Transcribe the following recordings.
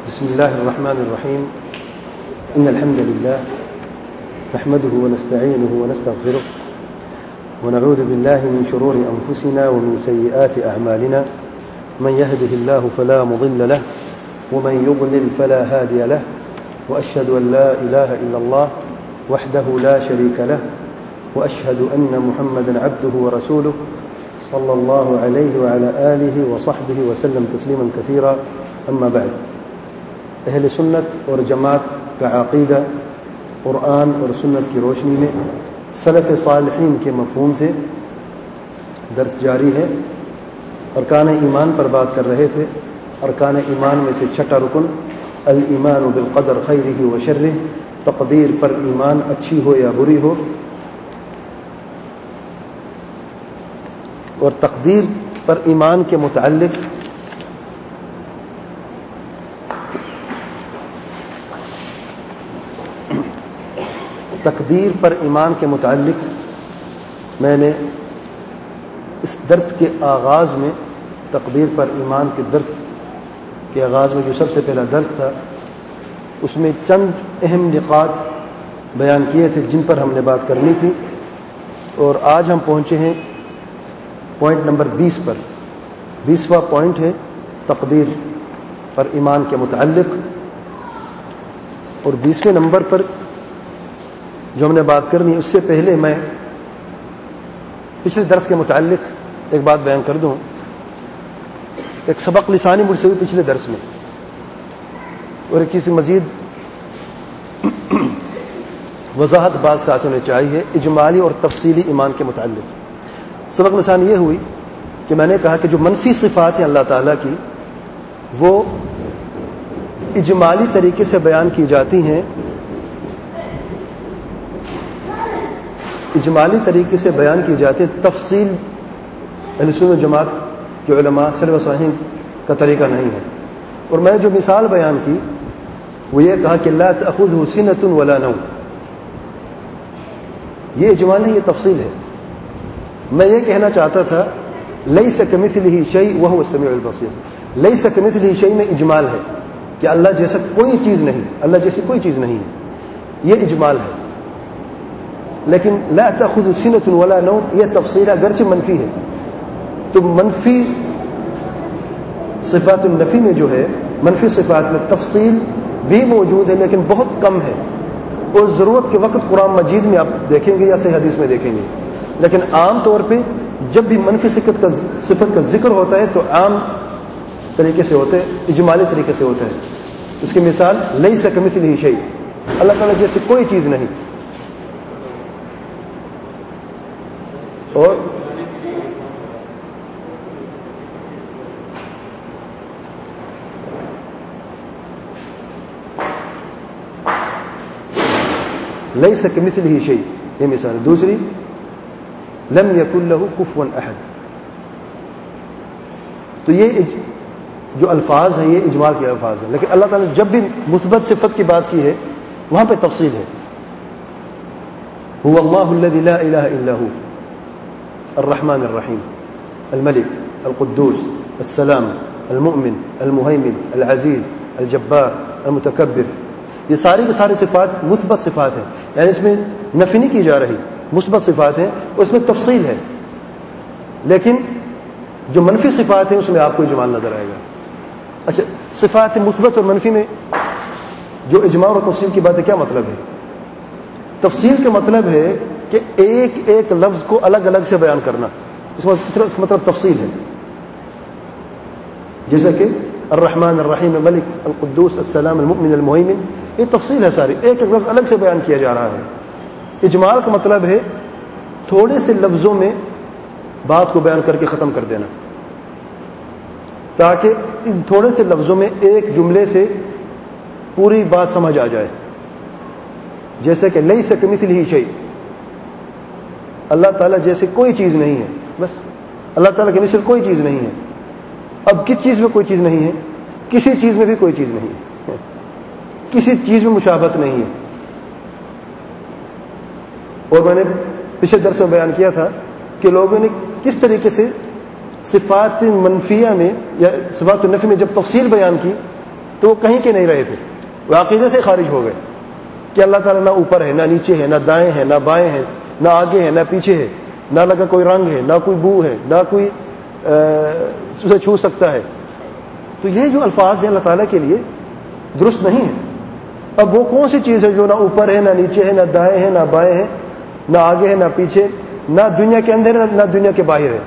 بسم الله الرحمن الرحيم. إن الحمد لله نحمده ونستعينه ونستغفره ونعوذ بالله من شرور أنفسنا ومن سيئات أعمالنا. من يهده الله فلا مضل له ومن يضلل فلا هادي له وأشهد أن لا إله إلا الله وحده لا شريك له وأشهد أن محمدا عبده ورسوله صلى الله عليه وعلى آله وصحبه وسلم تسليما كثيرا. أما بعد، اہل سنت اور جماعت کا عقیدہ قرآن اور سنت کی روشنی میں سلف صالحین کے مفہوم سے درس جاری ہے. ارکان ایمان پر بات کر رہے تھے. ارکان ایمان میں سے چھٹا رکن الایمان بالقدر خیرہ و شرہ، تقدیر پر ایمان اچھی ہو یا بری ہو. اور تقدیر پر ایمان کے متعلق میں نے اس درس کے آغاز میں تقدیر پر ایمان کے درس کے آغاز میں جو سب سے پہلا درس تھا اس میں چند اہم نقاط بیان کیے تھے جن پر ہم نے بات کرنی تھی. اور آج ہم پہنچے ہیں پوائنٹ نمبر 20 پر. 20واں پوائنٹ ہے تقدیر پر ایمان کے متعلق. اور 20ویں نمبر پر جو ہم نے بات کرنی ہے اس سے پہلے میں پچھلے درس کے متعلق ایک بات بیان کر دوں. ایک سبق لسانی مجھ سے ہوئی پچھلے درس میں، اور ایک چیز مزید وضاحت بعض ساتھیوں نے چاہیے اجمالی اور تفصیلی ایمان کے متعلق. سبق لسانی یہ ہوئی کہ میں نے کہا کہ جو منفی صفات ہیں اللہ تعالیٰ کی وہ اجمالی طریقے سے بیان کی جاتی ہیں، اجمالی طریقے سے بیان کی جاتی ہے. تفصیل اہل سنت و جماعت کے علماء سلف صالحین کا طریقہ نہیں ہے. اور میں نے جو مثال بیان کی وہ یہ کہا کہ لا تأخذہ سنۃ ولا نوم. یہ اجمال نہیں، یہ تفصیل ہے. میں یہ کہنا چاہتا تھا لیس کمثلہ شیء وہو السمیع البصیر. لیس کمثلہ شیء میں اجمال ہے کہ اللہ جیسا کوئی چیز نہیں، اللہ جیسی کوئی چیز نہیں ہے، یہ اجمال ہے. لیکن لا تأخذ سنۃ ولا نوم یہ تفصیل اگرچہ منفی ہے. تو منفی صفات النفی میں جو ہے، منفی صفات میں تفصیل بھی موجود ہے لیکن بہت کم ہے. اور ضرورت کے وقت قرآن مجید میں آپ دیکھیں گے یا صحیح حدیث میں دیکھیں گے. لیکن عام طور پہ جب بھی منفی صفت کا ذکر ہوتا ہے تو عام طریقے سے ہوتا ہے، اجمالی طریقے سے ہوتا ہے. اس کی مثال لیس کمثلہ شیء، اللہ تعالیٰ جیسے کوئی چیز نہیں. اور لیس کمثلہ شیء یہ مثال. دوسری لم یکن لہ کفوا احد. تو یہ جو الفاظ ہیں یہ اجمال کے الفاظ ہیں، لیکن اللہ تعالیٰ نے جب بھی مثبت صفت کی بات کی ہے وہاں پہ تفصیل ہے. هو اللہ الذی لا الہ الا هو الرحمن الرحیم الملک القدوس السلام المؤمن المہیمن العزیز الجبار المتکبر. یہ ساری کی ساری صفات مثبت صفات ہیں، یعنی اس میں نفی نہیں کی جا رہی، مثبت صفات ہیں اور اس میں تفصیل ہے. لیکن جو منفی صفات ہیں اس میں آپ کو اجمال نظر آئے گا. اچھا، صفات مثبت اور منفی میں جو اجمال اور تفصیل کی بات ہے کیا مطلب ہے؟ تفصیل کا مطلب ہے کہ ایک ایک لفظ کو الگ الگ سے بیان کرنا، اس مطلب تفصیل ہے. جیسا کہ الرحمن الرحیم الملک القدوس السلام المؤمن المہیمن، یہ تفصیل ہے ساری، ایک ایک لفظ الگ سے بیان کیا جا رہا ہے. اجمال کا مطلب ہے تھوڑے سے لفظوں میں بات کو بیان کر کے ختم کر دینا، تاکہ ان تھوڑے سے لفظوں میں ایک جملے سے پوری بات سمجھ آ جائے. جیسے کہ لیس کمثلہ شیء، اللہ تعالیٰ جیسے کوئی چیز نہیں ہے. بس اللہ تعالیٰ کے مثل کوئی چیز نہیں ہے. اب کس چیز میں کوئی چیز نہیں ہے؟ کسی چیز میں بھی کوئی چیز نہیں ہے، کسی چیز میں مشابہت نہیں ہے. اور میں نے پچھلے درس میں بیان کیا تھا کہ لوگوں نے کس طریقے سے صفات منفیہ میں یا صفات النفی میں جب تفصیل بیان کی تو وہ کہیں کے نہیں رہے، پھر وہ عقیدے سے خارج ہو گئے کہ اللہ تعالیٰ نہ اوپر ہے، نہ نیچے ہے، نہ دائیں ہے، نہ بائیں ہے، نہ آگے ہے، نہ پیچھے ہے، نہ لگا کوئی رنگ ہے، نہ کوئی بو ہے، نہ کوئی اسے چھو سکتا ہے. تو یہ جو الفاظ ہیں اللہ تعالیٰ کے لیے درست نہیں ہے. اب وہ کون سی چیز ہے جو نہ اوپر ہے، نہ نیچے ہے، نہ دائیں ہے، نہ بائیں ہے، نہ آگے ہے، نہ پیچھے، نہ دنیا کے اندر ہے، نہ دنیا کے باہر ہے؟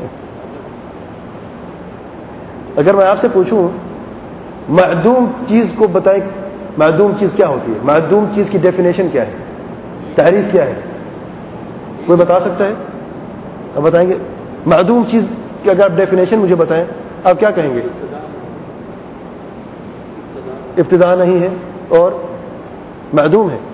اگر میں آپ سے پوچھوں معدوم چیز کو بتائیں، معدوم چیز کیا ہوتی ہے؟ معدوم چیز کی ڈیفینیشن کیا ہے؟ تعریف کیا ہے؟ کوئی بتا سکتا ہے؟ آپ بتائیں گے معدوم چیز کی اگر آپ ڈیفینیشن مجھے بتائیں، آپ کیا کہیں گے؟ ابتدا نہیں ہے اور معدوم ہے.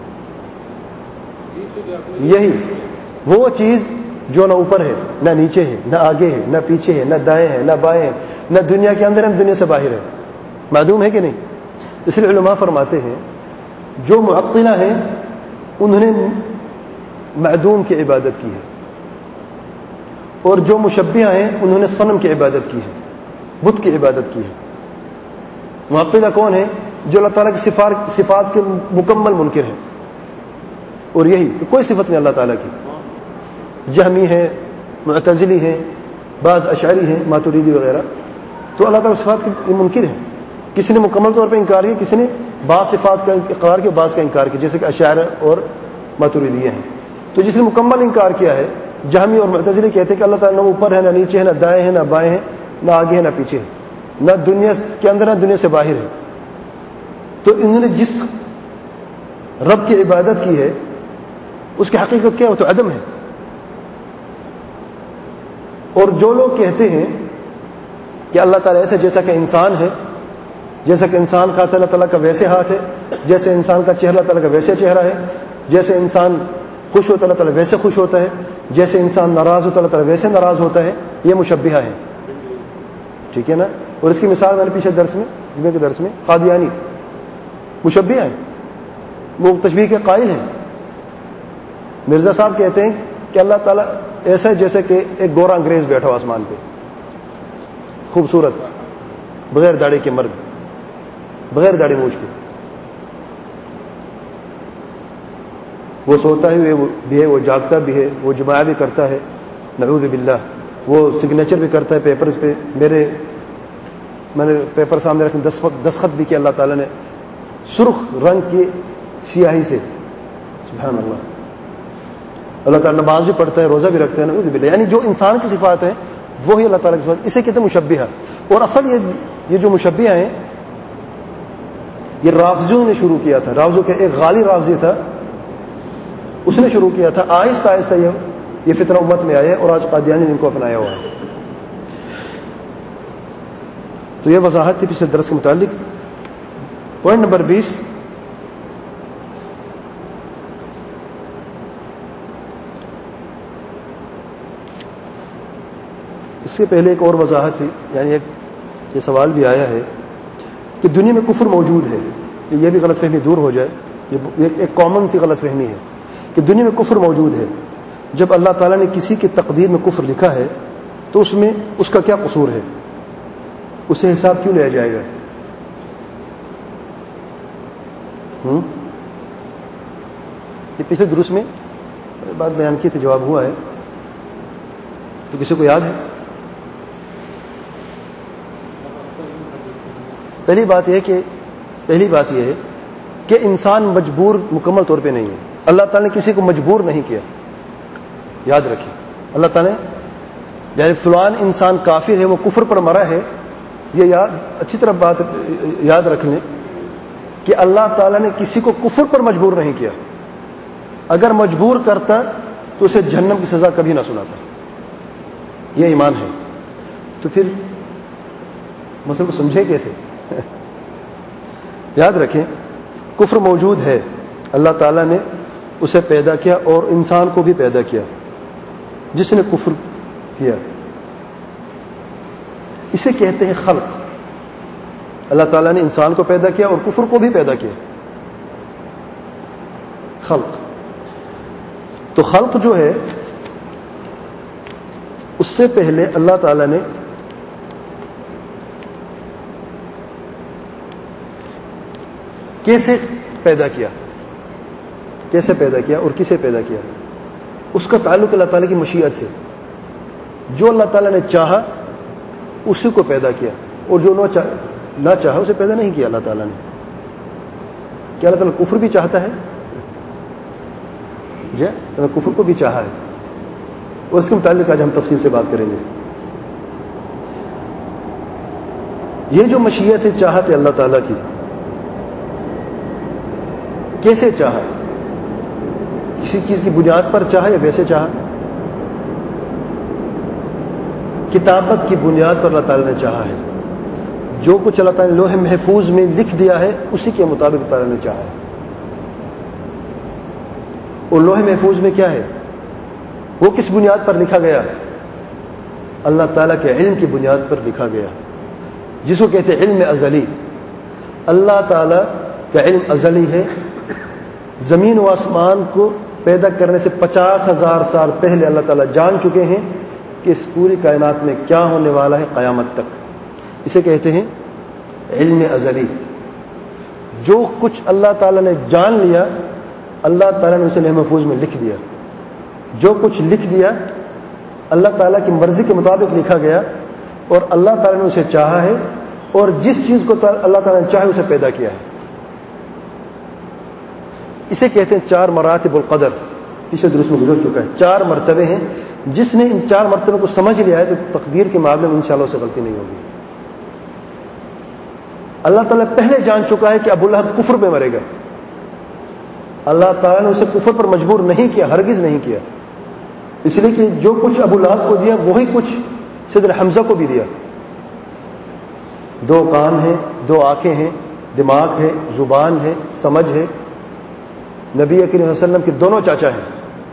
یہی وہ چیز جو نہ اوپر ہے، نہ نیچے ہے، نہ آگے ہے، نہ پیچھے ہے، نہ دائیں ہے، نہ بائیں ہے، نہ دنیا کے اندر ہے، نہ دنیا سے باہر ہے. معدوم ہے کہ نہیں؟ اس لیے علماء فرماتے ہیں جو معطلہ ہیں انہوں نے معدوم کی عبادت کی ہے، اور جو مشبہہ ہیں انہوں نے صنم کی عبادت کی ہے، بت کی عبادت کی ہے. معطلہ کون ہے؟ جو اللہ تعالیٰ کی صفات کے مکمل منکر ہیں، اور یہی کہ کوئی صفت نہیں اللہ تعالیٰ کی. جہمی ہے، معتزلی ہیں، بعض اشعری ہیں، ماتریدی وغیرہ، تو اللہ تعالیٰ صفات کے منکر ہیں. کسی نے مکمل طور پہ انکار کیا، کسی نے بعض صفات کا اقرار کیا، بعض کا انکار کیا، جیسے کہ اشاعرہ اور ماتریدیہ ہیں. تو جس نے مکمل انکار کیا ہے، جہمی اور معتزلی کہتے ہیں کہ اللہ تعالیٰ نہ اوپر ہے، نہ نیچے ہے، نہ دائیں ہے، نہ بائیں ہے، نہ آگے ہے، نہ پیچھے ہے، نہ دنیا کے اندر، نہ دنیا سے باہر ہے. تو انہوں نے جس رب کی عبادت کی ہے اس کی حقیقت کیا ہے؟ وہ تو عدم ہے. اور جو لوگ کہتے ہیں کہ اللہ تعالیٰ ایسا جیسا کہ انسان ہے، جیسا کہ انسان کا اللہ تعالیٰ کا ویسے ہاتھ ہے، جیسے انسان کا چہرہ اللہ تعالیٰ کا ویسے چہرہ ہے، جیسے انسان خوش ہوتا اللہ تعالیٰ ویسے خوش ہوتا ہے، جیسے انسان ناراض ہوتا اللہ تعالیٰ ویسے ناراض ہوتا ہے، یہ مشبہہ ہے. ٹھیک ہے نا؟ اور اس کی مثال میں نے پیچھے درس میں، جمعے کے درس میں، قادیانی مشبہہ ہیں، وہ تشبیہ کے قائل ہیں. مرزا صاحب کہتے ہیں کہ اللہ تعالیٰ ایسا ہے جیسے کہ ایک گورا انگریز بیٹھا ہو آسمان پہ، خوبصورت، بغیر داڑھی کے مرد، بغیر داڑھی مونچھ کے. وہ سوتا بھی ہے، وہ جاگتا بھی ہے، وہ جماع بھی کرتا ہے، نعوذ باللہ، وہ سگنیچر بھی کرتا ہے پیپرز پہ. میں نے پیپر سامنے رکھنے دستخط بھی کیا اللہ تعالیٰ نے سرخ رنگ کی سیاہی سے. سبحان اللہ. اللہ تعالیٰ نماز بھی پڑھتا ہے، روزہ بھی رکھتا ہے، نعوذ باللہ. یعنی جو انسان کی صفات ہیں وہی اللہ تعالیٰ کی صفات، اسے کہتے ہیں مشبہہ. اور اصل یہ جو مشبہہ ہیں یہ رافضیوں نے شروع کیا تھا. رافضیوں کے ایک غالی رافضی تھا، اس نے شروع کیا تھا. آہستہ آہستہ یہ فطرہ امت میں آیا اور آج قادیانی نے ان کو اپنایا ہوا ہے. تو یہ وضاحت تھی پچھلے درس کے متعلق. پوائنٹ نمبر 20، اس سے پہلے ایک اور وضاحت تھی، یعنی یہ سوال بھی آیا ہے کہ دنیا میں کفر موجود ہے. یہ بھی غلط فہمی دور ہو جائے. یہ ایک کامن سی غلط فہمی ہے کہ دنیا میں کفر موجود ہے. جب اللہ تعالیٰ نے کسی کی تقدیر میں کفر لکھا ہے تو اس میں اس کا کیا قصور ہے؟ اسے حساب کیوں لیا جائے گا؟ یہ پچھلے دروس میں بات بیان کی تھی، جواب ہوا ہے. تو کسی کو یاد ہے؟ پہلی بات یہ ہے کہ انسان مجبور مکمل طور پہ نہیں ہے. اللہ تعالیٰ نے کسی کو مجبور نہیں کیا. یاد رکھیں، اللہ تعالیٰ نے یعنی فلان انسان کافر ہے، وہ کفر پر مرا ہے، یہ اچھی طرح بات یاد رکھ لیں کہ اللہ تعالیٰ نے کسی کو کفر پر مجبور نہیں کیا. اگر مجبور کرتا تو اسے جہنم کی سزا کبھی نہ سناتا. یہ ایمان ہے. تو پھر مسئلے کو سمجھے کیسے؟ یاد رکھیں کفر موجود ہے. اللہ تعالیٰ نے اسے پیدا کیا اور انسان کو بھی پیدا کیا. جس نے کفر کیا اسے کہتے ہیں خلق. اللہ تعالیٰ نے انسان کو پیدا کیا اور کفر کو بھی پیدا کیا. خلق. تو خلق جو ہے اس سے پہلے اللہ تعالیٰ نے کیسے پیدا کیا، کیسے پیدا کیا اور کسے پیدا کیا، اس کا تعلق اللہ تعالیٰ کی مشیت سے. جو اللہ تعالیٰ نے چاہا اسی کو پیدا کیا، اور جو نہ چاہا اسے پیدا نہیں کیا اللہ تعالیٰ نے. کیا اللہ تعالیٰ کفر بھی چاہتا ہے؟ جی اللہ کفر کو بھی چاہا ہے، اور اس کے متعلق آج ہم تفصیل سے بات کریں گے. یہ جو مشیت ہے، چاہت ہے اللہ تعالیٰ کی، کیسے چاہا؟ کسی چیز کی بنیاد پر چاہا یا ویسے چاہا؟ کتابت کی بنیاد پر اللہ تعالیٰ نے چاہا ہے. جو کچھ اللہ تعالیٰ نے لوح محفوظ میں لکھ دیا ہے اسی کے مطابق اللہ تعالیٰ نے چاہا ہے. اور لوح محفوظ میں کیا ہے، وہ کس بنیاد پر لکھا گیا؟ اللہ تعالیٰ کے علم کی بنیاد پر لکھا گیا، جس کو کہتے ہیں علم ازلی. اللہ تعالیٰ کا علم ازلی ہے. زمین و آسمان کو پیدا کرنے سے 50,000 سال پہلے اللہ تعالیٰ جان چکے ہیں کہ اس پوری کائنات میں کیا ہونے والا ہے قیامت تک. اسے کہتے ہیں علم ازلی. جو کچھ اللہ تعالیٰ نے جان لیا اللہ تعالیٰ نے اسے لوح محفوظ میں لکھ دیا. جو کچھ لکھ دیا اللہ تعالیٰ کی مرضی کے مطابق لکھا گیا، اور اللہ تعالیٰ نے اسے چاہا ہے، اور جس چیز کو اللہ تعالیٰ نے چاہے اسے پیدا کیا ہے. اسے کہتے ہیں 4 مراتب القدر. پچھلے درس میں گزر چکا ہے. 4 مرتبے ہیں. جس نے ان 4 مرتبوں کو سمجھ لیا ہے تو تقدیر کے معاملے میں انشاءاللہ اسے غلطی نہیں ہوگی. اللہ تعالیٰ پہلے جان چکا ہے کہ ابو لہب کفر میں مرے گا. اللہ تعالیٰ نے اسے کفر پر مجبور نہیں کیا، ہرگز نہیں کیا. اس لیے کہ جو کچھ ابو لہب کو دیا وہی کچھ سیدنا حمزہ کو بھی دیا. 2 کان ہیں، 2 آنکھیں ہیں، دماغ ہے، زبان ہے، سمجھ ہے. نبی کریم صلی اللہ علیہ وسلم کے دونوں چاچا ہیں،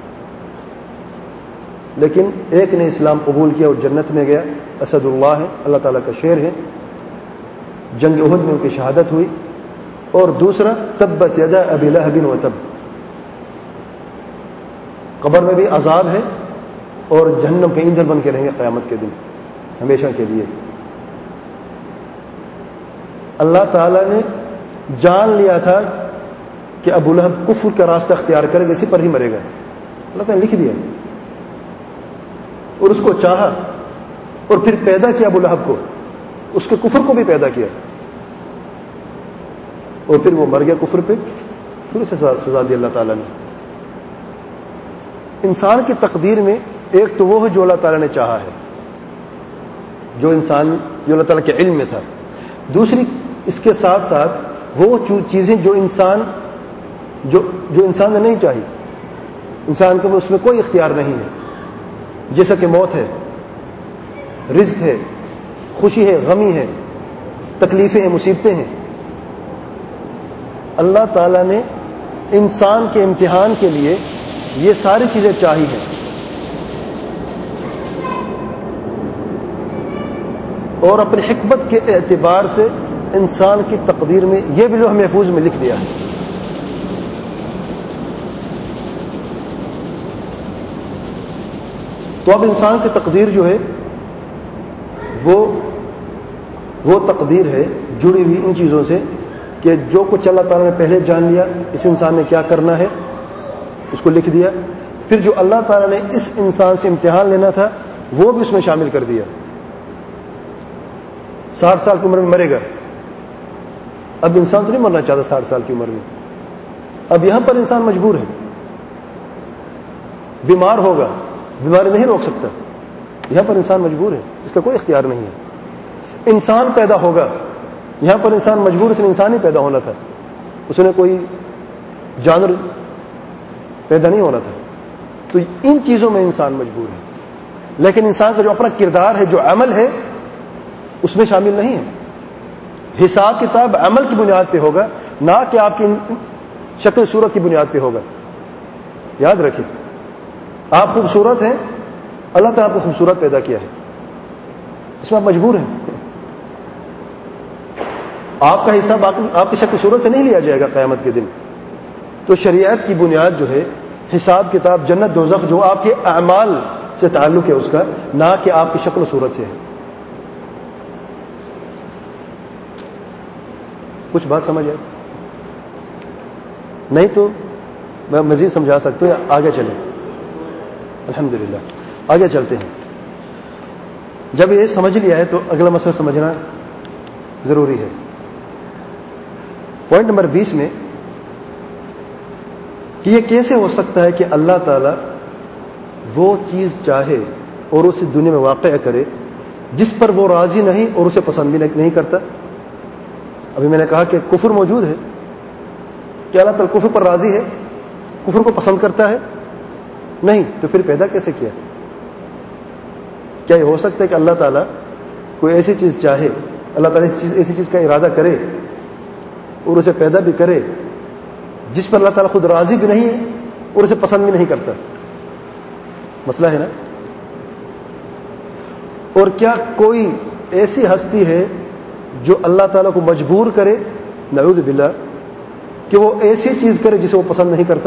لیکن ایک نے اسلام قبول کیا اور جنت میں گیا، اسد اللہ ہے، اللہ تعالیٰ کا شیر ہے. جنگ احد میں ان کی شہادت ہوئی. اور دوسرا تبت یدا ابی لہب وتب. قبر میں بھی عذاب ہے اور جہنم کے ایندھن بن کے رہیں گے قیامت کے دن ہمیشہ کے لیے. اللہ تعالیٰ نے جان لیا تھا کہ ابو لہب کفر کا راستہ اختیار کرے گا، اسی پر ہی مرے گا. اللہ تعالیٰ نے لکھ دیا اور اس کو چاہا اور پھر پیدا کیا ابو لہب کو، اس کے کفر کو بھی پیدا کیا، اور پھر وہ مر گیا کفر پہ. پھر اسے سزا دی اللہ تعالیٰ نے. انسان کی تقدیر میں ایک تو وہ ہے جو اللہ تعالیٰ نے چاہا ہے، جو اللہ تعالیٰ کے علم میں تھا. دوسری اس کے ساتھ ساتھ وہ چیزیں جو انسان نے نہیں چاہی. انسان کو اس میں کوئی اختیار نہیں ہے، جیسا کہ موت ہے، رزق ہے، خوشی ہے، غمی ہے، تکلیفیں ہیں، مصیبتیں ہیں. اللہ تعالیٰ نے انسان کے امتحان کے لیے یہ ساری چیزیں چاہی ہیں، اور اپنی حکمت کے اعتبار سے انسان کی تقدیر میں یہ بھی لوح محفوظ میں لکھ دیا ہے. تو اب انسان کی تقدیر جو ہے وہ تقدیر ہے جڑی ہوئی ان چیزوں سے کہ جو کچھ اللہ تعالیٰ نے پہلے جان لیا اس انسان نے کیا کرنا ہے اس کو لکھ دیا. پھر جو اللہ تعالیٰ نے اس انسان سے امتحان لینا تھا وہ بھی اس میں شامل کر دیا. 60 سال کی عمر میں مرے گا. اب انسان تو نہیں مرنا چاہتا 60 سال کی عمر میں. اب یہاں پر انسان مجبور ہے. بیمار ہوگا، بیماری نہیں روک سکتا، یہاں پر انسان مجبور ہے، اس کا کوئی اختیار نہیں ہے. انسان پیدا ہوگا، یہاں پر انسان مجبور، اس نے انسان ہی پیدا ہونا تھا، اس نے کوئی جانور پیدا نہیں ہونا تھا. تو ان چیزوں میں انسان مجبور ہے. لیکن انسان کا جو اپنا کردار ہے، جو عمل ہے، اس میں شامل نہیں ہے. حساب کتاب عمل کی بنیاد پہ ہوگا، نہ کہ آپ کی شکل صورت کی بنیاد پہ ہوگا. یاد رکھیے، آپ خوبصورت ہیں، اللہ تعالیٰ آپ کو خوبصورت پیدا کیا ہے، اس میں آپ مجبور ہیں. آپ کا حساب آپ کی شکل صورت سے نہیں لیا جائے گا قیامت کے دن. تو شریعت کی بنیاد جو ہے حساب کتاب، جنت دوزخ، جو آپ کے اعمال سے تعلق ہے اس کا، نہ کہ آپ کی شکل و صورت سے ہے. کچھ بات سمجھ آئے؟ نہیں تو میں مزید سمجھا سکتا ہوں، آگے چلیں. الحمدللہ آگے چلتے ہیں. جب یہ سمجھ لیا ہے تو اگلا مسئلہ سمجھنا ضروری ہے. پوائنٹ نمبر 20 میں کہ یہ کیسے ہو سکتا ہے کہ اللہ تعالیٰ وہ چیز چاہے اور اسے دنیا میں واقع کرے جس پر وہ راضی نہیں اور اسے پسند بھی نہیں کرتا. ابھی میں نے کہا کہ کفر موجود ہے. کیا اللہ تعالیٰ کفر پر راضی ہے؟ کفر کو پسند کرتا ہے؟ نہیں. تو پھر پیدا کیسے کیا؟ کیا یہ ہو سکتا ہے کہ اللہ تعالیٰ کوئی ایسی چیز چاہے، اللہ تعالیٰ ایسی چیز کا ارادہ کرے اور اسے پیدا بھی کرے جس پر اللہ تعالیٰ خود راضی بھی نہیں ہے اور اسے پسند بھی نہیں کرتا؟ مسئلہ ہے نا. اور کیا کوئی ایسی ہستی ہے جو اللہ تعالیٰ کو مجبور کرے، نعوذ باللہ، کہ وہ ایسی چیز کرے جسے وہ پسند نہیں کرتا؟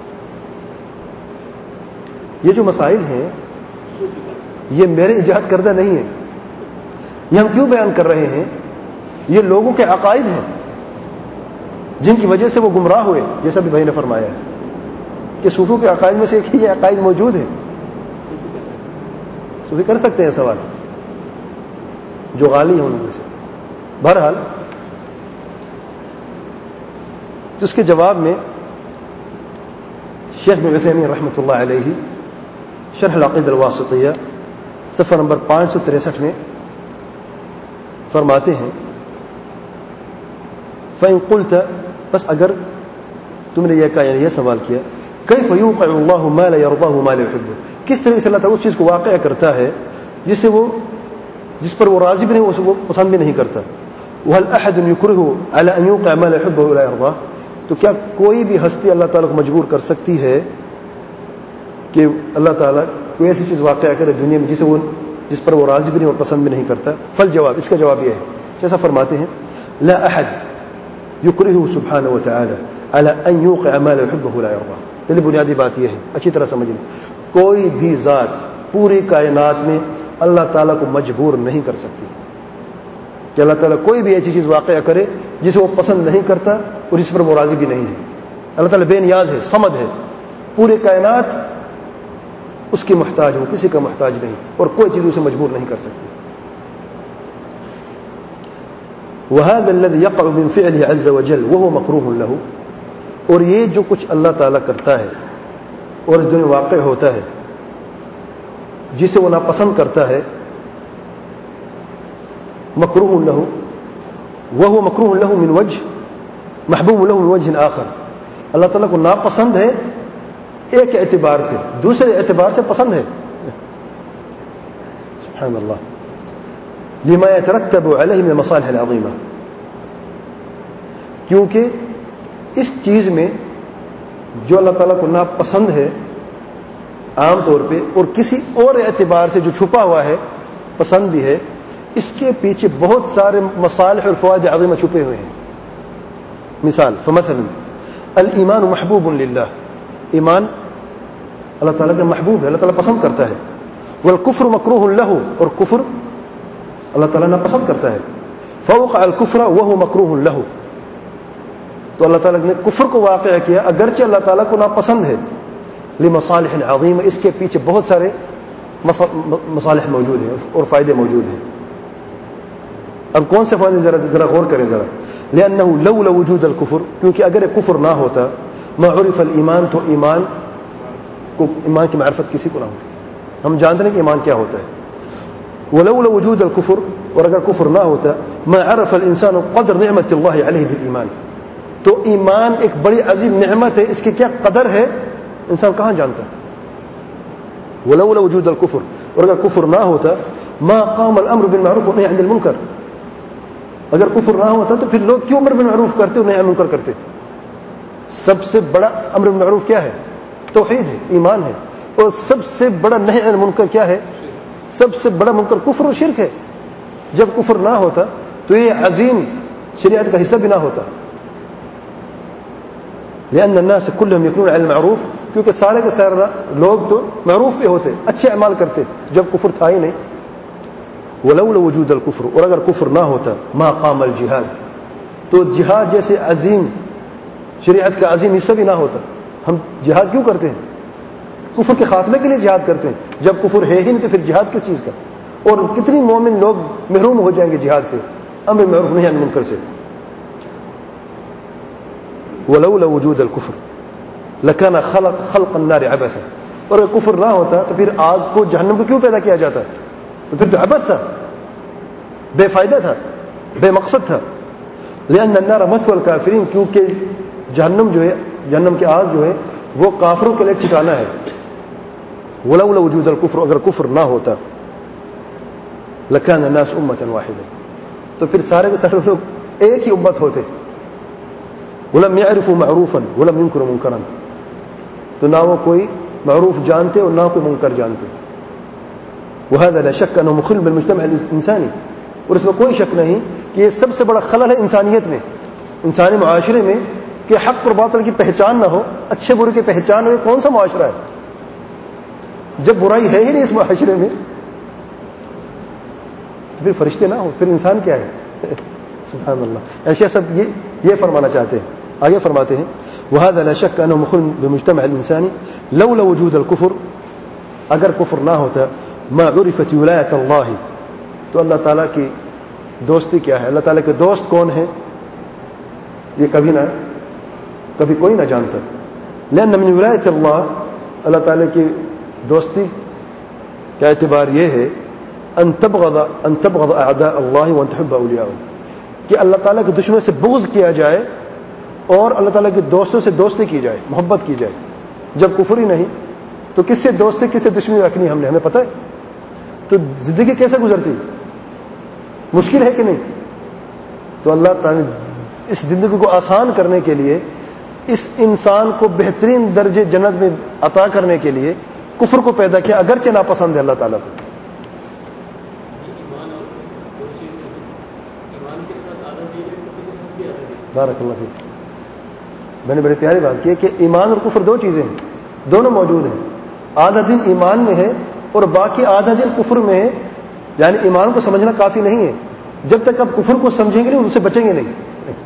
یہ جو مسائل ہیں یہ میرے ایجاد کردہ نہیں ہے. یہ ہم کیوں بیان کر رہے ہیں؟ یہ لوگوں کے عقائد ہیں جن کی وجہ سے وہ گمراہ ہوئے، جیسا بھی بھائی نے فرمایا ہے کہ صوفیوں کے عقائد میں سے ایک ہی یہ عقائد موجود ہے. صوفی کر سکتے ہیں سوال جو غالی ہیں ان میں سے. بہرحال تو اس کے جواب میں شیخ بن عثیمین رحمۃ اللہ علیہ شرح العقیدہ الواسطیہ صفحہ نمبر 563 میں فرماتے ہیں فَإِن قُلْتَ، بس اگر تم نے یہ کہا، یعنی یہ سوال کیا، كيف يوقع الله ما لا يرضاه وما لا يحبه، کس طرح سے اللہ تعالیٰ اس چیز کو واقع کرتا ہے جس پر وہ راضی بھی نہیں، اسے وہ پسند بھی نہیں کرتا. وهل احد يكره على ان يوقع ما لا يحبه ولا يرضاه، تو کیا کوئی بھی ہستی اللہ تعالیٰ کو مجبور کر سکتی ہے کہ اللہ تعالیٰ کوئی ایسی چیز واقع کرے دنیا میں جس پر وہ راضی بھی نہیں اور پسند بھی نہیں کرتا؟ فالجواب، اس کا جواب یہ ہے، جیسا فرماتے ہیں لا احد يكره سبحانه وتعالى على ان يوقع ما لا يحبه ولا يرضاه. پہلی بنیادی بات یہ ہے، اچھی طرح سمجھ لیں، کوئی بھی ذات پوری کائنات میں اللہ تعالیٰ کو مجبور نہیں کر سکتی کہ اللہ تعالیٰ کوئی بھی ایسی چیز واقع کرے جسے وہ پسند نہیں کرتا اور جس پر وہ راضی بھی نہیں ہے. اللہ تعالیٰ بے نیاز ہے، صمد ہے، پوری کائنات اس کی محتاج ہو، کسی کا محتاج نہیں، اور کوئی چیز اسے مجبور نہیں کر سکتی. وهذا الذي يقع من فعله عز وجل وهو مكروه له، اور یہ جو کچھ اللہ تعالیٰ کرتا ہے اور اس دنیا میں واقع ہوتا ہے جسے وہ ناپسند کرتا ہے، مکروہ له، وهو مکروہ له من وجہ، محبوب له من وجہ آخر. اللہ تعالیٰ کو ناپسند ہے ایک اعتبار سے، دوسرے اعتبار سے پسند ہے. سبحان اللہ. لما يترتب عليه من المصالح العظيمة، کیونکہ اس چیز میں جو اللہ تعالیٰ کو ناپسند ہے عام طور پہ اور کسی اور اعتبار سے جو چھپا ہوا ہے پسند بھی ہے، اس کے پیچھے بہت سارے مصالح اور فوائد عظیمہ چھپے ہوئے ہیں. مثال، فمثلا الایمان محبوب للہ، ایمان اللہ تعالیٰ کا محبوب ہے، اللہ تعالیٰ پسند کرتا ہے. والکفر مکروہ لہ، اور کفر اللہ تعالیٰ ناپسند کرتا ہے. فوقع الکفر وہو مکروہ لہ، تو اللہ تعالیٰ نے کفر کو واقع کیا اگرچہ اللہ تعالیٰ کو ناپسند ہے. لمصالح عظیم، اس کے پیچھے بہت سارے مصالح موجود ہیں اور فائدے موجود ہیں. اب کون سے فائدے، ذرا غور کریں ذرا. لأنه لولا وجود الكفر، کیونکہ اگر کفر نہ ہوتا، ما عرف الایمان، تو ایمان کی معرفت کسی کو نہ ہوتی. ہم جانتے ہیں کہ ایمان کیا ہوتا ہے. ولولا وجود الكفر، اور اگر کفر نہ ہوتا، ما عرف الانسان قدر نعمت اللہ علیہ بالایمان، تو ایمان ایک بڑی عظیم نعمت ہے، اس کی کیا قدر ہے انسان کہاں جانتا ہے. ولولا وجود الكفر، اور اگر کفر نہ ہوتا، ما قام الامر بالمعروف والنهي عن المنکر، اگر کفر نہ ہوتا تو پھر لوگ کیوں امر بالمعروف کرتے اور نہی عن المنکر کرتے. سب سے بڑا امر بالمعروف کیا ہے؟ توحید ہے، ایمان ہے. اور سب سے بڑا نہی عن المنکر کیا ہے؟ سب سے بڑا منکر کفر و شرک ہے. جب کفر نہ ہوتا تو یہ عظیم شریعت کا حصہ بھی نہ ہوتا. لأن الناس كلهم يكونون على المعروف، کیونکہ سارے کے سارے لوگ تو معروف پہ ہوتے، اچھے اعمال کرتے جب کفر تھا ہی نہیں. ولولا وجود الكفر، اور اگر کفر نہ ہوتا، ما قام الجهاد، تو جہاد جیسے عظیم شریعت کا عظیم حصہ بھی نہ ہوتا ہم جہاد کیوں کرتے ہیں؟ کفر کے خاتمے کے لیے جہاد کرتے ہیں. جب کفر ہے ہی نہیں تو پھر جہاد کس چیز کا؟ اور کتنی مومن لوگ محروم ہو جائیں گے جہاد سے، امر معروف نہی عن منکر سے. ولولا وجود الكفر لكان خلق النار عبثا. اور اگر کفر نہ ہوتا تو پھر آگ کو، جہنم کو کیوں پیدا کیا جاتا؟ تو پھر تو عبث تھا، بے فائدہ تھا، بے مقصد تھا. لأن النار مثوى الكافرين، کیونکہ جہنم جو ہے، جہنم کی آگ جو ہے وہ کافروں کے لیے ٹھکانہ ہے. ولولا وجود الكفر، اگر کفر نہ ہوتا لكان الناس امة واحدة، تو پھر سارے کے سارے لوگ ایک ہی امت ہوتے. ولم يعرفوا معروفا ولم ينكروا منكرا، تو نہ وہ کوئی معروف جانتے اور نہ کوئی منکر جانتے. وهذا لا شك انه مخل بالمجتمع الانساني، اور اس میں کوئی شک نہیں کہ یہ سب سے بڑا خلل ہے انسانیت میں، انسانی معاشرے میں، کہ حق اور باطل کی پہچان نہ ہو، اچھے برے کی پہچان ہو. یہ کون سا معاشرہ ہے جب برائی ہے ہی نہیں اس معاشرے میں؟ تو پھر فرشتے نہ ہو، پھر انسان کیا ہے؟ سبحان اللہ. ایشیا سب یہ فرمانا چاہتے ہیں. آگے فرماتے ہیں وهذا لا شك انه مخل بمجتمع الانساني لولا وجود الكفر، اگر کفر نہ ہوتا ما عرفت ولایت اللہ، تو اللہ تعالیٰ کی دوستی کیا ہے، اللہ تعالیٰ کے دوست کون ہیں، یہ کبھی کوئی نہ جانتا. لأن من ولایت اللہ، اللہ تعالیٰ کی دوستی کا اعتبار یہ ہے ان تبغض اعداء اللہ وان تحب اولیاءہ، کہ اللہ تعالیٰ کے دشمنوں سے بغض کیا جائے اور اللہ تعالیٰ کے دوستوں سے دوستی کی جائے، محبت کی جائے. جب کفر ہی نہیں تو کس سے دوستی، کس سے دشمنی رکھنی ہم نے، ہمیں پتہ ہے. تو زندگی کیسے گزرتی؟ مشکل ہے کہ نہیں؟ تو اللہ تعالیٰ نے اس زندگی کو آسان کرنے کے لیے، اس انسان کو بہترین درجے جنت میں عطا کرنے کے لیے کفر کو پیدا کیا، اگرچہ ناپسند ہے اللہ تعالیٰ کو. بارک اللہ فیک. میں نے بڑی پیاری بات کی کہ ایمان اور کفر دو چیزیں ہیں، دونوں موجود ہیں. آدھا دن ایمان میں ہے اور باقی آدھا دن کفر میں ہے. یعنی ایمان کو سمجھنا کافی نہیں ہے، جب تک آپ کفر کو سمجھیں گے نہیں ان سے بچیں گے نہیں.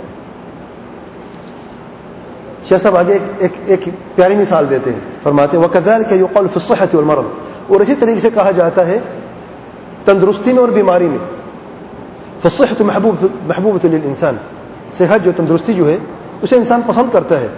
شیخ صاحب آگے ایک پیاری مثال دیتے ہیں، فرماتے ہیں وَكَذَلِكَ يُقَالُ فِي الصِّحَّةِ وَالْمَرَضِ، اور اسی طریقے سے کہا جاتا ہے تندرستی میں اور بیماری میں. فَالصِّحَّةُ مَحْبُوبَةٌ لِلْإِنسان، صحت جو، تندرستی جو ہے اسے انسان پسند کرتا ہے.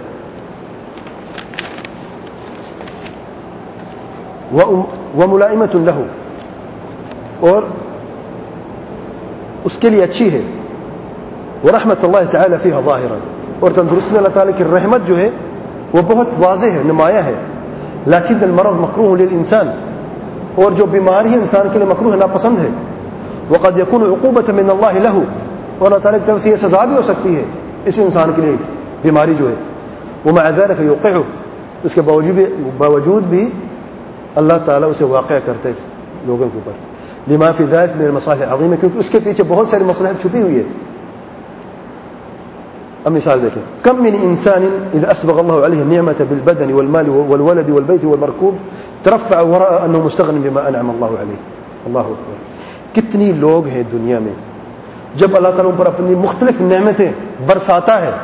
وَمُلَائِمَةٌ لَهُ، اور اس کے لیے اچھی ہے. وَرَحْمَةُ اللَّهِ تَعَالَى فِيهَا ظَاهِرًا، اور تندرستی میں اللہ تعالیٰ کی رحمت جو ہے وہ بہت واضح ہے، نمایاں ہے. لیکن المرض مکروہ للانسان، اور جو بیماری ہے انسان کے لیے مکروہ ہے، ناپسند ہے. وقد يكون عقوبة من الله له، اور اللہ تعالیٰ کی طرف سے یہ سزا بھی ہو سکتی ہے اس انسان کے لیے بیماری جو ہے. ومع ذلك يوقعه، اس کے باوجود بھی اللہ تعالیٰ اسے واقع کرتا ہے لوگوں کے اوپر. لما في ذلك من المصالح العظیمہ، کیونکہ اس کے پیچھے بہت ساری مصلحت چھپی ہوئی ہے. اب مثال دیکھیں، کم من انسان اذا اسبغ الله عليه النعمة بالبدن والمال والولد والبيت والمركوب ترفع وراء انه مستغن بما انعم الله عليه. اللہ اکبر. کتنی لوگ ہیں دنیا میں جب اللہ تعالیٰ پر اپنی مختلف نعمتیں برساتا ہے،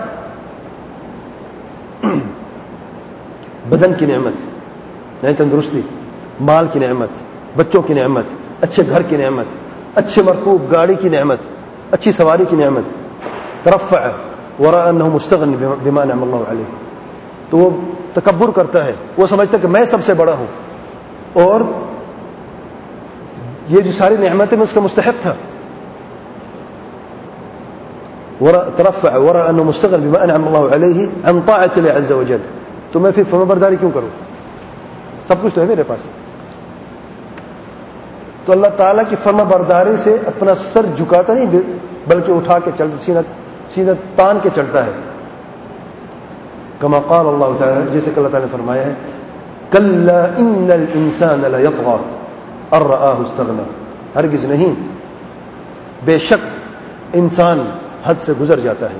بدن کی نعمت یعنی تندرستی، مال کی نعمت، بچوں کی نعمت، اچھے گھر کی نعمت، اچھے مرکوب گاڑی کی نعمت، اچھی سواری کی نعمت. ترفع وراء انه مستغن بما انعم الله عليه، تو وہ تکبر کرتا ہے، وہ سمجھتا ہے کہ میں سب سے بڑا ہوں اور یہ جو ساری نعمتیں میں اس کا مستحق تھا. ترفع وراء انه مستغن بما انعم الله عليه عن طاعة الله عز وجل، تو میں پھر فرما برداری کیوں کروں، سب کچھ تو ہے میرے پاس. تو اللہ تعالیٰ کی فرما برداری سے اپنا سر جھکاتا نہیں بلکہ اٹھا کے چلتا، سینہ تان کے چلتا ہے. کما قال اللہ تعالی، جیسے کہ اللہ تعالیٰ نے فرمایا ہے کلا ان الانسان لیطغی ان رآہ استغنی، ہرگز نہیں، بے شک انسان حد سے گزر جاتا ہے،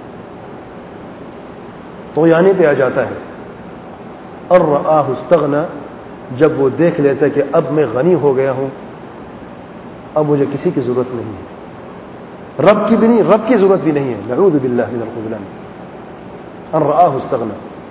طغیانی پہ آ جاتا ہے. ان رآہ استغنی، جب وہ دیکھ لیتا ہے کہ اب میں غنی ہو گیا ہوں، اب مجھے کسی کی ضرورت نہیں ہے، رب کی بھی نہیں، رب کی ضرورت بھی نہیں ہے. نعوذ باللہ من الخذلان. ان رآہ استغنى.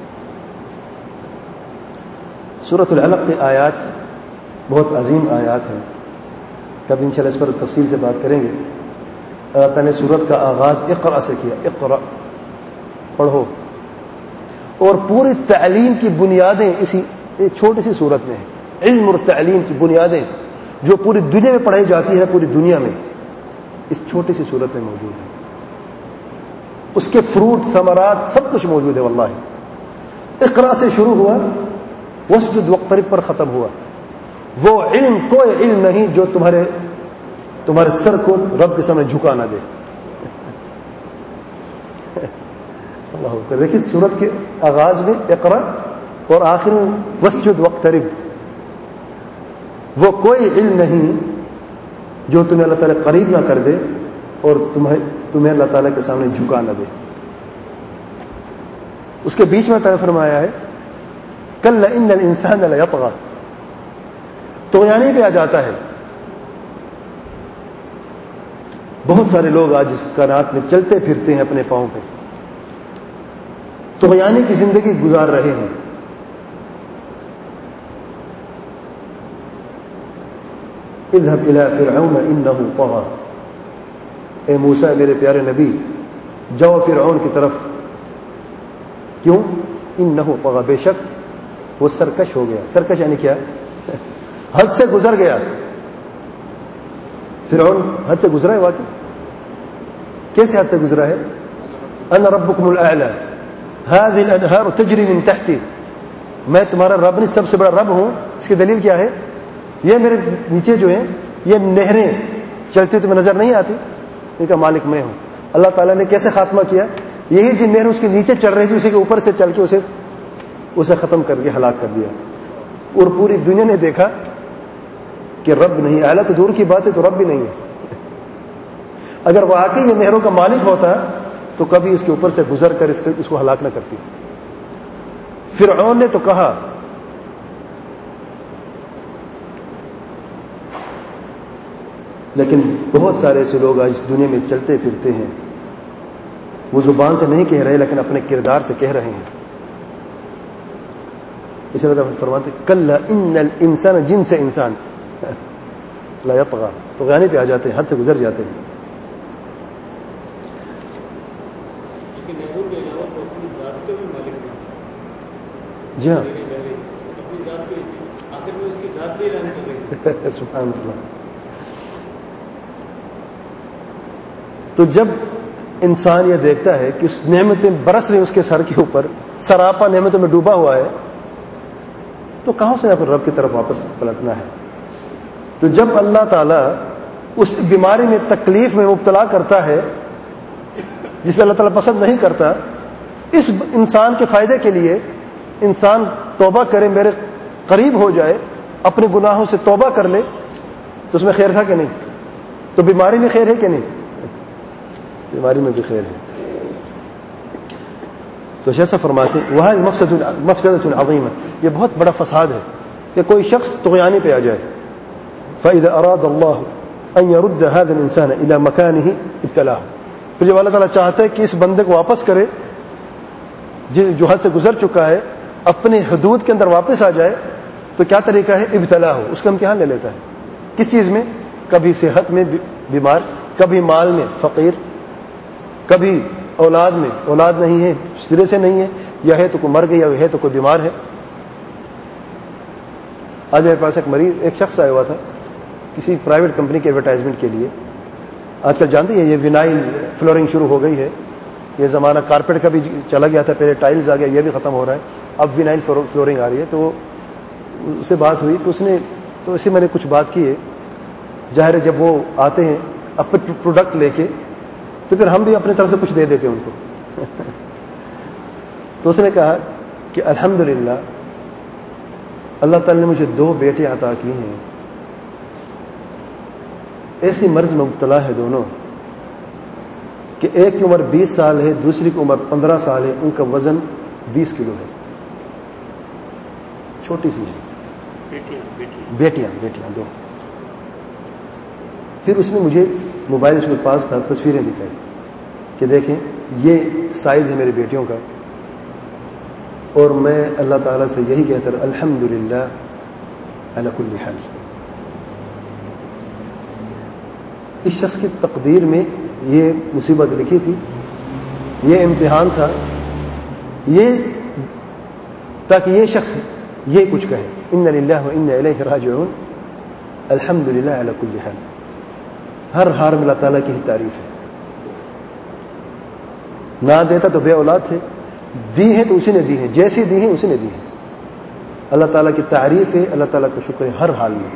سورۃ العلق کی آیات بہت عظیم آیات ہیں، کبھی انشاءاللہ اس پر تفصیل سے بات کریں گے. اللہ تعالیٰ نے سورت کا آغاز اقرأ سے کیا، اقرأ پڑھو، اور پوری تعلیم کی بنیادیں اسی ایک چھوٹی سی سورت میں ہیں. علم اور تعلیم کی بنیادیں جو پوری دنیا میں پڑھائی جاتی ہے، پوری دنیا میں اس چھوٹی سی سورت میں موجود ہے. اس کے فروٹ ثمرات سب کچھ موجود ہے. واللہ اقرأ سے شروع ہوا، واسجد واقترب پر ختم ہوا. وہ علم کوئی علم نہیں جو تمہارے سر کو رب کے سامنے جھکا نہ دے. اللہ اکبر. دیکھیے سورت کے آغاز میں اقرأ اور آخر میں واسجد واقترب. وہ کوئی علم نہیں جو تمہیں اللہ تعالیٰ قریب نہ کر دے اور تمہیں اللہ تعالیٰ کے سامنے جھکا نہ دے. اس کے بیچ میں تعالیٰ فرمایا ہے کلا ان الانسان لیطغی، طغیانی پہ آ جاتا ہے. بہت سارے لوگ آج اس کائنات میں چلتے پھرتے ہیں اپنے پاؤں پہ، طغیانی کی زندگی گزار رہے ہیں. اذهب الى فرعون انه طغى. اے موسیٰ میرے پیارے نبی جاؤ فرعون کی طرف. کیوں؟ انه طغى، بے شک وہ سرکش ہو گیا. سرکش یعنی کیا؟ حد سے گزر گیا. فرعون حد سے گزرا ہے واقعی. کیسے حد سے گزرا ہے؟ انا ربکم الاعلی هذه الانهار تجری من تحتی، میں تمہارا رب نہیں سب سے بڑا رب ہوں. اس کی دلیل کیا ہے؟ یہ میرے نیچے جو ہیں یہ نہریں چلتی تمہیں نظر نہیں آتی، ان کا مالک میں ہوں. اللہ تعالیٰ نے کیسے خاتمہ کیا؟ یہی جن نہر اس کے نیچے چل رہی تھی اسی کے اوپر سے چل کے اسے ختم کر کے ہلاک کر دیا. اور پوری دنیا نے دیکھا کہ رب نہیں، اعلیٰ تو دور کی بات ہے تو رب بھی نہیں ہے. اگر واقعی یہ نہروں کا مالک ہوتا تو کبھی اس کے اوپر سے گزر کر اس کو ہلاک نہ کرتی. فرعون نے تو کہا لیکن بہت سارے ایسے لوگ آج اس دنیا میں چلتے پھرتے ہیں، وہ زبان سے نہیں کہہ رہے لیکن اپنے کردار سے کہہ رہے ہیں. اس لیے فرماتے کلا ان الانسان، جن سے انسان لا یطغی، طغیانی پہ آ جاتے ہیں، حد سے گزر جاتے ہیں. جی ہاں سبحان اللہ. تو جب انسان یہ دیکھتا ہے کہ اس نعمتیں برس رہی اس کے سر کے اوپر، سراپا نعمتوں میں ڈوبا ہوا ہے، تو کہاں سے اپنے رب کی طرف واپس پلٹنا ہے؟ تو جب اللہ تعالیٰ اس بیماری میں تکلیف میں مبتلا کرتا ہے جسے اللہ تعالیٰ پسند نہیں کرتا، اس انسان کے فائدے کے لیے انسان توبہ کرے، میرے قریب ہو جائے، اپنے گناہوں سے توبہ کر لے، تو اس میں خیر تھا کہ نہیں؟ تو بیماری میں خیر ہے کہ نہیں؟ بیماری میں بھی خیر ہے. تو جیسا فرماتے وہ مفسدۃ عظیمہ، یہ بہت بڑا فساد ہے کہ کوئی شخص طغیانی پہ آ جائے. فإذا أراد الله أن يرد هذا الإنسان إلى مكانه ابتلاه، پھر جب اللہ تعالیٰ چاہتا ہے کہ اس بندے کو واپس کرے جو حد سے گزر چکا ہے، اپنے حدود کے اندر واپس آ جائے، تو کیا طریقہ ہے؟ ابتلاہ، اس کا امتحان لے لیتا ہے. کس چیز میں؟ کبھی صحت میں بیمار، کبھی مال میں فقیر، کبھی اولاد میں اولاد نہیں ہے، سرے سے نہیں ہے، یا ہے تو کوئی مر گئی، یا ہے تو کوئی بیمار ہے. آج میرے پاس ایک شخص آیا ہوا تھا کسی پرائیویٹ کمپنی کے ایڈورٹائزمنٹ کے لیے. آج کل جانتے ہیں یہ وینائل فلورنگ شروع ہو گئی ہے. یہ زمانہ کارپیٹ کا بھی چلا گیا تھا، پہلے ٹائلز آ گیا، یہ بھی ختم ہو رہا ہے، اب وینائل فلورنگ آ رہی ہے. تو اس سے بات ہوئی تو اسی میں نے کچھ بات کی ہے. ظاہر ہے جب وہ آتے ہیں اپنے پروڈکٹ لے کے تو پھر ہم بھی اپنی طرف سے کچھ دے دیتے ہیں ان کو. تو اس نے کہا کہ الحمدللہ اللہ تعالی نے مجھے 2 بیٹے عطا کی ہیں، ایسی مرض میں مبتلا ہے دونوں کہ ایک کی عمر 20 سال ہے، دوسری کی عمر 15 سال ہے، ان کا وزن 20 کلو ہے. چھوٹی سی ہے، بیٹیاں 2. پھر اس نے مجھے موبائل اس کے پاس تھا، تصویریں دکھائی کہ دیکھیں یہ سائز ہے میری بیٹیوں کا، اور میں اللہ تعالیٰ سے یہی کہتا رہا الحمدللہ علی کل حال. اس شخص کی تقدیر میں یہ مصیبت لکھی تھی, یہ امتحان تھا, یہ تاکہ یہ شخص یہ کچھ کہے ان للہ و انا الیہ راجعون الحمدللہ علی کل حال. ہر حال میں اللہ تعالیٰ کی ہی تعریف ہے. نہ دیتا تو بے اولاد تھے, دی ہے تو اسی نے دی ہے, جیسی دی ہے اسی نے دی ہے. اللہ تعالیٰ کی تعریف ہے, اللہ تعالیٰ کا شکر ہے ہر حال میں.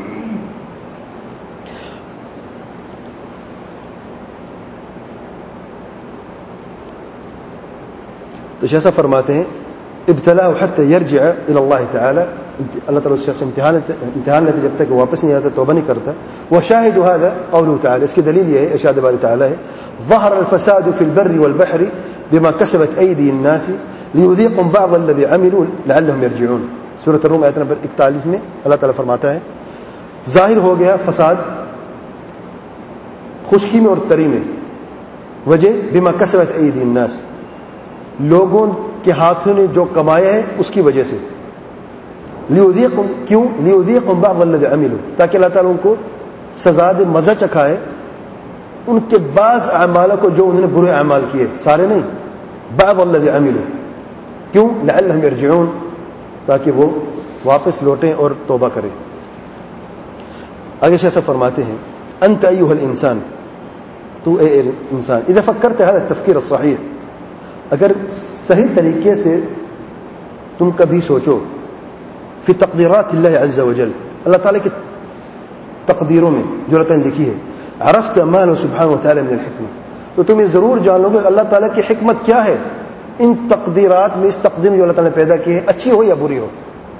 تو جیسا فرماتے ہیں ابتلاء حتى يرجع الى الله تعالى, اللہ تعالیٰ اس شخص امتحان لیتے جب تک واپس نہیں آتا, توبہ نہیں کرتا. وشاهد هذا قوله تعالى, اس کی دلیل یہ ہے ارشاد باری تعالیٰ ہے ظهر الفساد في البر والبحر بما كسبت ايدي الناس ليذيقهم بعض الذي عملوا لعلهم يرجعون. سورۃ الروم آیت نمبر 41 میں اللہ تعالیٰ فرماتا ہے ظاہر ہو گیا فساد خشکی میں اور تری میں, وجہ بما كسبت ايدي الناس, لوگوں کے ہاتھوں نے جو کمایا ہے اس کی وجہ سے. لیذیقهم, کیوں؟ لیذیقهم بعض الذی عملوا, تاکہ اللہ تعالیٰ ان کو سزا دے, مزہ چکھائے ان کے بعض اعمال کو جو انہوں نے برے اعمال کیے, سارے نہیں. بعض الذی عملوا, کیوں؟ لعلهم یرجعون, تاکہ وہ واپس لوٹیں اور توبہ کریں. آگے شیخ صاحب فرماتے ہیں انت ایھا الانسان, تو اے انسان, اذا فکرت هذا التفکیر الصحیح, اگر صحیح طریقے سے تم کبھی سوچو فی تقدیرات اللہ عز وجل, اللہ تعالیٰ کی تقدیروں میں جو اللہ تعالیٰ نے لکھی ہے, عرفت ما له سبحانہ وتعالی من الحکمہ, تو تم یہ ضرور جان لو گے اللہ تعالیٰ کی حکمت کیا ہے ان تقدیرات میں, اس تقدیر میں جو اللہ تعالیٰ نے پیدا کی ہے, اچھی ہو یا بری ہو.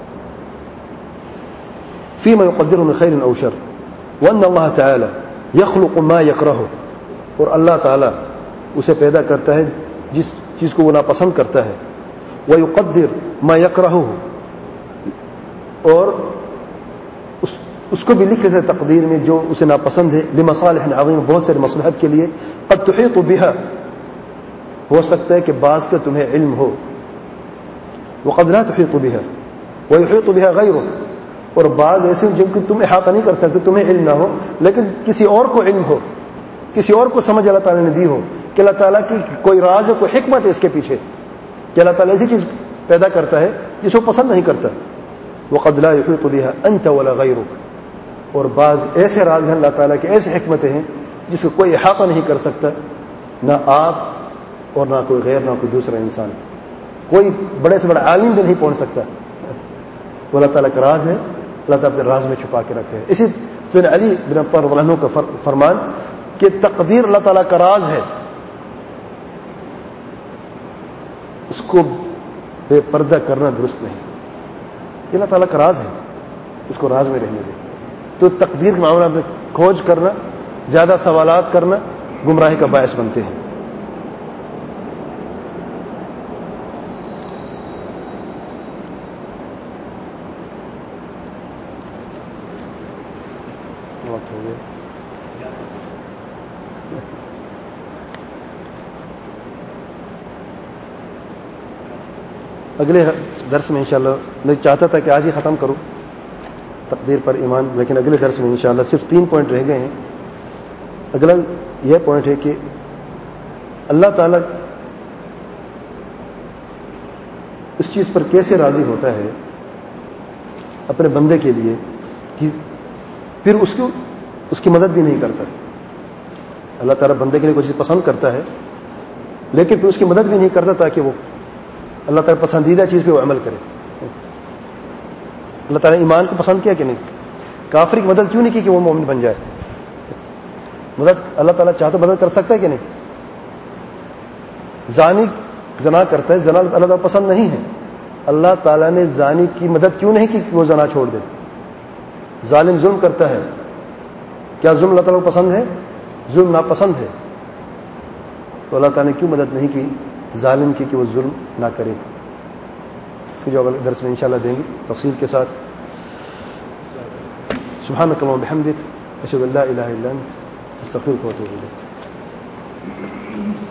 فیما یقدر من خیر او شر, وان اللہ تعالی یخلق ما یکرہ, اور اللہ تعالیٰ اسے پیدا کرتا ہے جس چیز کو وہ ناپسند کرتا ہے. وَيُقَدِّرْ مَا يَكْرَهُ, اور اس کو بھی لکھ دیتا ہے تقدیر میں جو اسے ناپسند ہے. لِمَصَالِحٍ عَظِيمٍ, بہت سارے مصلحت کے لیے. قَدْ تُحِيطُ بِهَا, ہو سکتا ہے کہ بعض کا تمہیں علم ہو. وَقَدْ لَا تُحِيطُ بِهَا وَيُحِيطُ بِهَا غَيْرُهُ, اور بعض ایسے جن کو تم احاطہ نہیں کر سکتے, تمہیں علم نہ ہو لیکن کسی اور کو علم ہو, کسی اور کو سمجھ اللہ تعالیٰ نے دی ہو کہ اللہ تعالیٰ کی کوئی راز ہے, کوئی حکمت ہے اس کے پیچھے, کہ اللہ تعالیٰ ایسی چیز پیدا کرتا ہے جس کو پسند نہیں کرتا. وَقَدْ لَا يُحِيطُ بِهَا أَنْتَ وَلَا غَيْرُكَ, اور بعض ایسے راز ہیں اللہ تعالیٰ کے, ایسے حکمتیں ہیں جس کو کوئی احاطہ نہیں کر سکتا, نہ آپ اور نہ کوئی غیر, نہ کوئی دوسرا انسان, کوئی بڑے سے بڑا عالم بھی نہیں پہنچ سکتا. وہ اللہ تعالیٰ کا راز ہے, اللہ تعالیٰ اپنے راز میں چھپا کے رکھے. اسی سیدنا علی بن ابی طالب رضی اللہ عنہ کا فرمان کہ تقدیر اللہ تعالیٰ کا راز ہے, اس کو بے پردہ کرنا درست نہیں. یہ اللہ تعالیٰ کا راز ہے, اس کو راز میں رہنے دیں. تو تقدیر کے معاملہ میں کھوج کرنا, زیادہ سوالات کرنا گمراہی کا باعث بنتے ہیں. وقت ہو گیا. اگلے درس میں انشاءاللہ, میں چاہتا تھا کہ آج ہی ختم کروں تقدیر پر ایمان, لیکن اگلے درس میں انشاءاللہ صرف 3 پوائنٹ رہ گئے ہیں. اگلا یہ پوائنٹ ہے کہ اللہ تعالیٰ اس چیز پر کیسے راضی ہوتا ہے اپنے بندے کے لیے کہ پھر اس کی مدد بھی نہیں کرتا. اللہ تعالیٰ بندے کے لیے کوئی چیز پسند کرتا ہے لیکن پھر اس کی مدد بھی نہیں کرتا تاکہ وہ اللہ تعالیٰ پسندیدہ چیز پہ وہ عمل کرے. اللہ تعالیٰ نے ایمان کو پسند کیا کہ نہیں؟ کافر کی مدد کیوں نہیں کی کہ وہ مومن بن جائے؟ مدد اللہ تعالیٰ چاہے تو مدد کر سکتا ہے کہ نہیں؟ زانی زنا کرتا ہے, زنا اللہ تعالیٰ پسند نہیں ہے, اللہ تعالیٰ نے زانی کی مدد کیوں نہیں کی کہ وہ زنا چھوڑ دے؟ ظالم ظلم کرتا ہے, کیا ظلم اللہ تعالیٰ کو پسند ہے؟ ظلم ناپسند ہے. تو اللہ تعالیٰ نے کیوں مدد نہیں کی ظالم کی کہ وہ ظلم نہ کرے؟ اس کے جواب درس میں انشاءاللہ دیں گے تفصیل کے ساتھ. سبحانک اللہم وبحمدک, اشہد ان لا الہ الا انت, استغفرک واتوب الیک.